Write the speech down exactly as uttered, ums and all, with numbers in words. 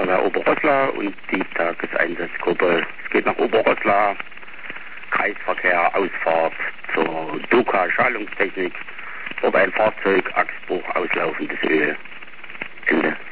Feuerwehr Oberroßla und die Tageseinsatzgruppe. Es geht nach Oberroßla, Kreisverkehr, Ausfahrt zur Doka Schalungstechnik, dort ein Fahrzeug, Achsbruch, auslaufendes Öl. Ende.